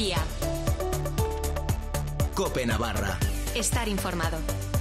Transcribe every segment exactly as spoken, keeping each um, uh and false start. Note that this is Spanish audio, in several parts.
Mediodía. COPE Navarra. Estar informado.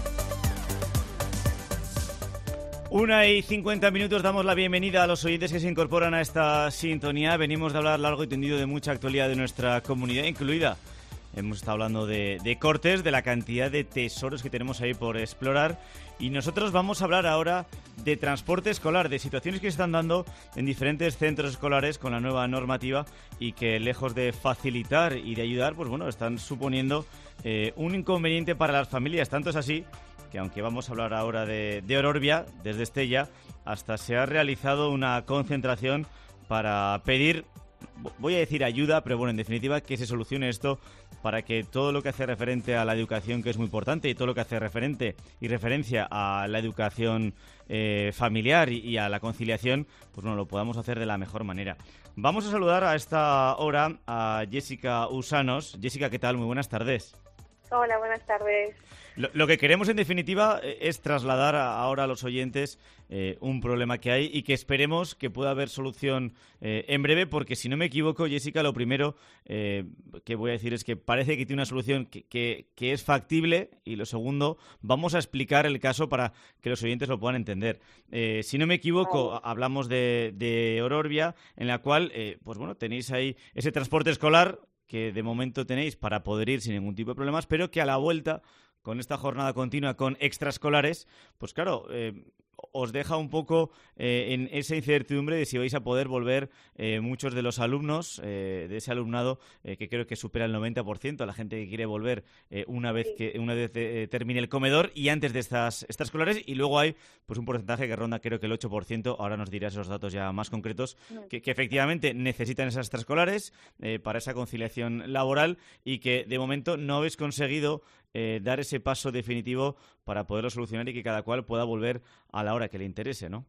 Una y cincuenta minutos, damos la bienvenida a los oyentes que se incorporan a esta sintonía. Venimos de hablar largo y tendido de mucha actualidad de nuestra comunidad, incluida. Hemos estado hablando de, de Cortes, de la cantidad de tesoros que tenemos ahí por explorar. Y nosotros vamos a hablar ahora de transporte escolar, de situaciones que se están dando en diferentes centros escolares con la nueva normativa y que, lejos de facilitar y de ayudar, pues bueno, están suponiendo eh, un inconveniente para las familias. Tanto es así que, aunque vamos a hablar ahora de, de Ororbia, desde Estella, hasta se ha realizado una concentración para pedir, voy a decir ayuda, pero bueno, en definitiva, que se solucione esto para que todo lo que hace referente a la educación, que es muy importante, y todo lo que hace referente y referencia a la educación eh, familiar y, y a la conciliación, pues bueno, lo podamos hacer de la mejor manera. Vamos a saludar a esta hora a Jessica Usanos. Jessica, ¿qué tal? Muy buenas tardes. Hola, buenas tardes. Lo, lo que queremos, en definitiva, es trasladar a, ahora a los oyentes eh, un problema que hay y que esperemos que pueda haber solución eh, en breve, porque si no me equivoco, Jessica, lo primero eh, que voy a decir es que parece que tiene una solución que, que, que es factible, y lo segundo, vamos a explicar el caso para que los oyentes lo puedan entender. Eh, si no me equivoco, Vale. hablamos de, de Ororbia, en la cual eh, pues bueno, tenéis ahí ese transporte escolar que de momento tenéis para poder ir sin ningún tipo de problemas, pero que a la vuelta, con esta jornada continua con extraescolares, pues claro, eh, os deja un poco eh, en esa incertidumbre de si vais a poder volver eh, muchos de los alumnos, eh, de ese alumnado eh, que creo que supera el noventa por ciento, la gente que quiere volver eh, una vez que una vez eh, termine el comedor y antes de estas extraescolares, y luego hay pues un porcentaje que ronda creo que el ocho por ciento, ahora nos dirás esos datos ya más concretos, que, que efectivamente necesitan esas extraescolares eh, para esa conciliación laboral y que de momento no habéis conseguido Eh, dar ese paso definitivo para poderlo solucionar y que cada cual pueda volver a la hora que le interese, ¿no?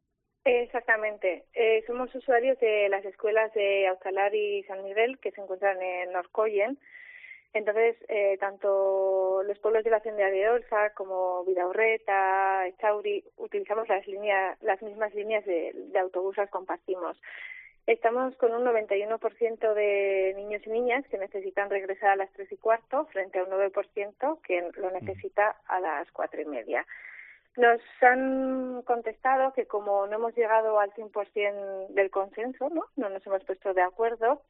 Exactamente. Eh, somos usuarios de las escuelas de Auzalar y San Miguel, que se encuentran en Orcoyen. Entonces, eh, tanto los pueblos de la Cendea de Olza como Vidaurreta, Echauri, utilizamos las líneas, las mismas líneas de, de autobús, las compartimos. Estamos con un noventa y uno por ciento de niños y niñas que necesitan regresar a las tres y cuarto, frente a un nueve por ciento que lo necesita a las cuatro y media. Nos han contestado que como no hemos llegado al cien por ciento del consenso, no, no nos hemos puesto de acuerdo,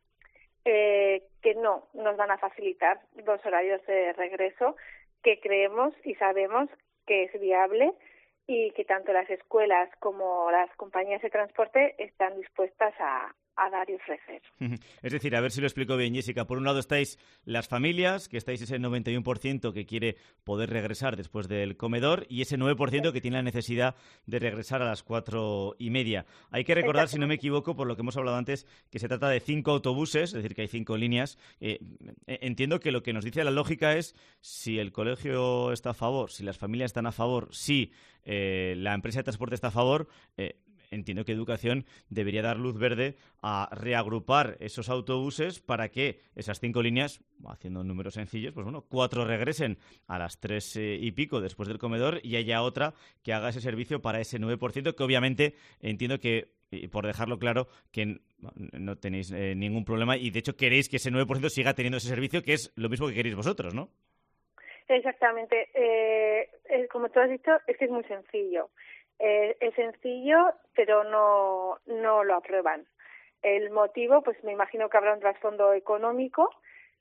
eh, que no nos van a facilitar dos horarios de regreso que creemos y sabemos que es viable y que tanto las escuelas como las compañías de transporte están dispuestas a, a dar y ofrecer. Es decir, a ver si lo explico bien, Jessica. Por un lado estáis las familias, que estáis ese noventa y uno por ciento que quiere poder regresar después del comedor, y ese nueve por ciento que tiene la necesidad de regresar a las cuatro y media. Hay que recordar, si no me equivoco, por lo que hemos hablado antes, que se trata de cinco autobuses, es decir, que hay cinco líneas. Eh, entiendo que lo que nos dice la lógica es si el colegio está a favor, si las familias están a favor, si eh, la empresa de transporte está a favor, eh, entiendo que Educación debería dar luz verde a reagrupar esos autobuses para que esas cinco líneas, haciendo números sencillos, pues bueno, cuatro regresen a las tres eh, y pico después del comedor y haya otra que haga ese servicio para ese nueve por ciento, que obviamente entiendo que, y por dejarlo claro, que no tenéis eh, ningún problema y de hecho queréis que ese nueve por ciento siga teniendo ese servicio, que es lo mismo que queréis vosotros, ¿no? Exactamente. Eh, eh, como tú has dicho, es que es muy sencillo. Eh, es sencillo, pero no, no lo aprueban. El motivo, pues me imagino que habrá un trasfondo económico.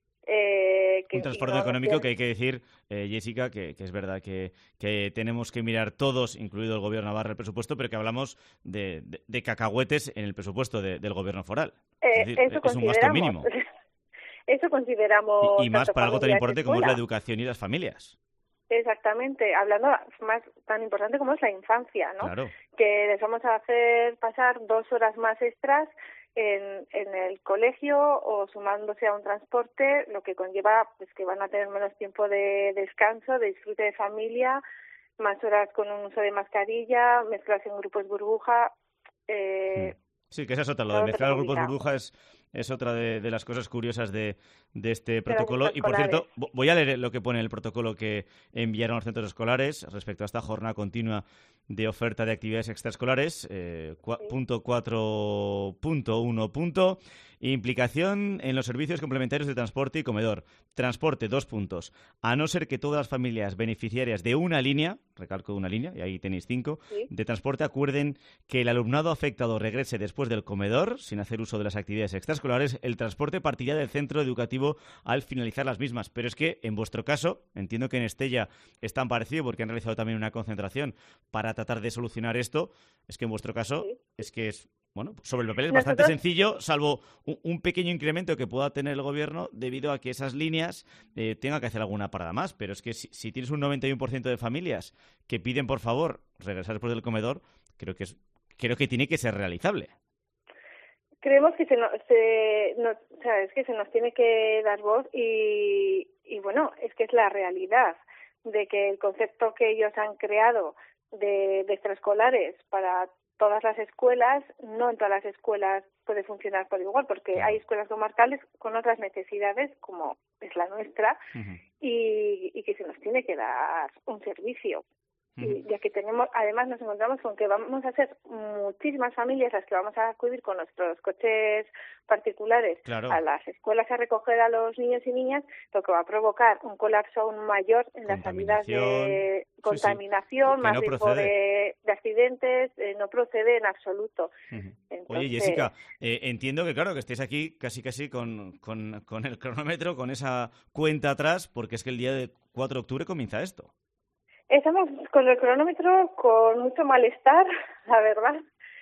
Eh, que, un trasfondo no, económico no, que hay que decir, eh, Jessica, que, que es verdad que, que tenemos que mirar todos, incluido el Gobierno Navarra, el presupuesto, pero que hablamos de, de, de cacahuetes en el presupuesto de, del Gobierno foral. Eh, es decir, eso es un gasto mínimo. Eso consideramos. Y, y más para algo tan importante como es la educación y las familias. Exactamente, hablando más tan importante como es la infancia, ¿no? Claro. Que les vamos a hacer pasar dos horas más extras en, en el colegio o sumándose a un transporte, lo que conlleva pues que van a tener menos tiempo de descanso, de disfrute de familia, más horas con un uso de mascarilla, mezclarse en grupos burbuja. Eh, sí. Sí, que esa es otra. Lo de mezclar grupos burbuja es, Es otra de, de las cosas curiosas de, de este De las protocolo. Y, por extraescolares. cierto, vo- voy a leer lo que pone el protocolo que enviaron a los centros escolares respecto a esta jornada continua de oferta de actividades extraescolares. Eh, cua- Sí. punto cuatro punto uno. Punto. Implicación en los servicios complementarios de transporte y comedor. Transporte, dos puntos. A no ser que todas las familias beneficiarias de una línea, recalco una línea, y ahí tenéis cinco, Sí. de transporte acuerden que el alumnado afectado regrese después del comedor, sin hacer uso de las actividades extraescolares, el transporte partirá del centro educativo al finalizar las mismas. Pero es que, en vuestro caso, entiendo que en Estella es tan parecido porque han realizado también una concentración para tratar de solucionar esto, es que en vuestro caso Sí. es que es, bueno, sobre el papel es bastante Nosotros, sencillo, salvo un, un pequeño incremento que pueda tener el gobierno debido a que esas líneas eh, tengan que hacer alguna parada más. Pero es que si, si tienes un noventa y uno por ciento de familias que piden, por favor, regresar después del comedor, creo que es, creo que tiene que ser realizable. creemos que se nos, se, no, o sea, es que se nos tiene que dar voz y, y bueno, es que es la realidad de que el concepto que ellos han creado de, de extraescolares para todas las escuelas, no en todas las escuelas puede funcionar por igual, porque Claro. hay escuelas comarcales con otras necesidades, como es la nuestra, Ujú. y, y que se nos tiene que dar un servicio. Ujú. Y ya que tenemos, además nos encontramos con que vamos a ser muchísimas familias las que vamos a acudir con nuestros coches particulares Claro. a las escuelas a recoger a los niños y niñas, lo que va a provocar un colapso aún mayor en las salidas de Contaminación. Sí, sí. contaminación, Que más no riesgo procede. de, de accidentes, eh, no procede en absoluto. Ujú. Entonces, Oye, Jessica, eh, entiendo que claro que estéis aquí casi casi con, con, con el cronómetro, con esa cuenta atrás, porque es que el día de cuatro de octubre comienza esto. estamos con el cronómetro con mucho malestar, la verdad,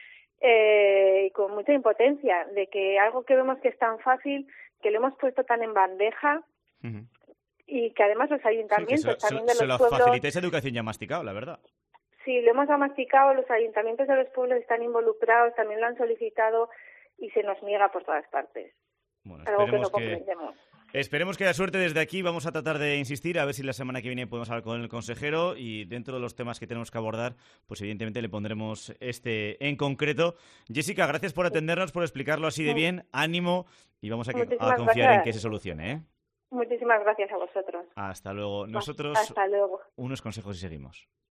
eh, y con mucha impotencia de que algo que vemos que es tan fácil, que lo hemos puesto tan en bandeja Ujú. y que además los Sí, que se, ayuntamientos lo- se, también de se los lo pueblos, facilitáis a educación ya masticado, la verdad. sí, lo hemos masticado, los ayuntamientos de los pueblos están involucrados, también lo han solicitado y se nos niega por todas partes. Bueno, Algo que no esperemos que, comprendemos. esperemos que haya suerte desde aquí. Vamos a tratar de insistir, a ver si la semana que viene podemos hablar con el consejero y dentro de los temas que tenemos que abordar, pues evidentemente le pondremos este en concreto. Jessica, gracias por atendernos, por explicarlo así de bien. Ánimo y vamos a, que- a Muchísimas confiar en gracias. que se solucione, ¿eh? Muchísimas gracias a vosotros. Hasta luego. Nosotros Hasta luego. unos consejos y seguimos.